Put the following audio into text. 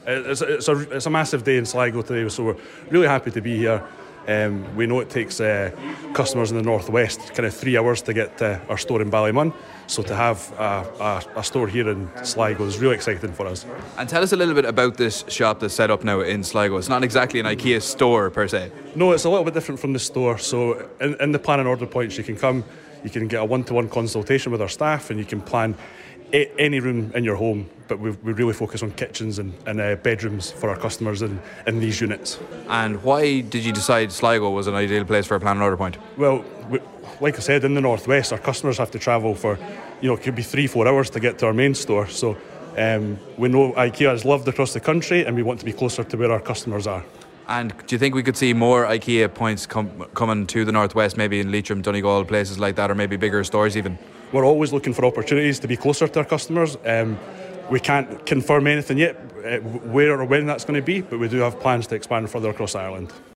It's a massive day in Sligo today, so we're really happy to be here. We know it takes customers in the northwest kind of 3 hours to get to our store in Ballymun, so to have a store here in Sligo is really exciting for us. And tell us a little bit about this shop that's set up now in Sligo. It's not exactly an IKEA store per se. No, it's a little bit different from the store. So in the plan and order points, you can come, you can get a one-to-one consultation with our staff, and you can plan any room in your home, but we really focus on kitchens and bedrooms for our customers in these units. And why did you decide Sligo was an ideal place for a plan and order point? Well, like I said, in the northwest, our customers have to travel for, it could be 3-4 hours to get to our main store. So we know IKEA is loved across the country, and we want to be closer to where our customers are. And do you think we could see more IKEA points coming to the northwest, maybe in Leitrim, Donegal, places like that, or maybe bigger stores even? We're always looking for opportunities to be closer to our customers. We can't confirm anything yet, where or when that's going to be, but we do have plans to expand further across Ireland.